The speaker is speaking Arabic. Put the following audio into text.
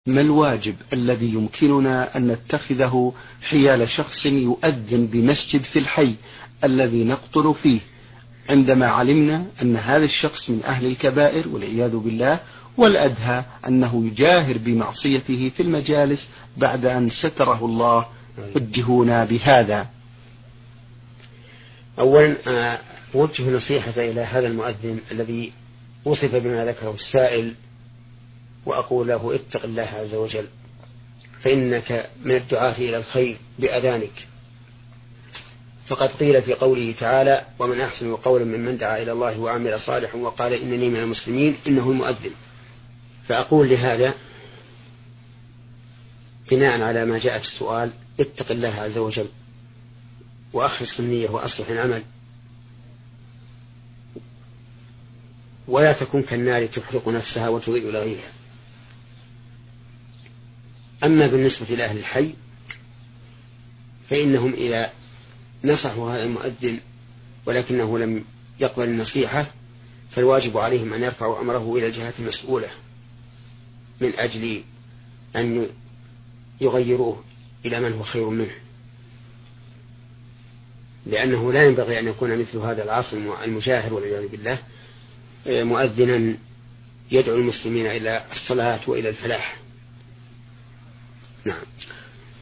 ما الواجب الذي يمكننا أن نتخذه حيال شخص يؤذن بمسجد في الحي الذي نقطن فيه، عندما علمنا أن هذا الشخص من أهل الكبائر والعياذ بالله، والأدهى أنه يجاهر بمعصيته في المجالس بعد أن ستره الله؟ وجهونا بهذا. أولا أوجه نصيحة إلى هذا المؤذن الذي وصف بما ذكره السائل، وأقول له اتق الله عز وجل، فإنك من الدعاة إلى الخير بأذانك، فقد قيل في قوله تعالى: ومن أحسن قولا ممن دعا إلى الله وعمل صالحا وقال إنني من المسلمين، إنه المؤذن. فأقول لهذا بناء على ما جاء في السؤال: اتق الله عز وجل وأخلص النية وأصلح العمل، ولا تكن كالنار تحرق نفسها وتضيء لغيرها. أما بالنسبة لأهل الحي فإنهم إذا نصحوا هذا المؤذن ولكنه لم يقبل النصيحة، فالواجب عليهم أن يرفعوا أمره إلى الجهات المسؤولة من أجل أن يغيروه إلى من هو خير منه، لأنه لا ينبغي أن يكون مثل هذا العاصي المجاهر والعياذ بالله مؤذنا يدعو المسلمين إلى الصلاة وإلى الفلاح. نعم.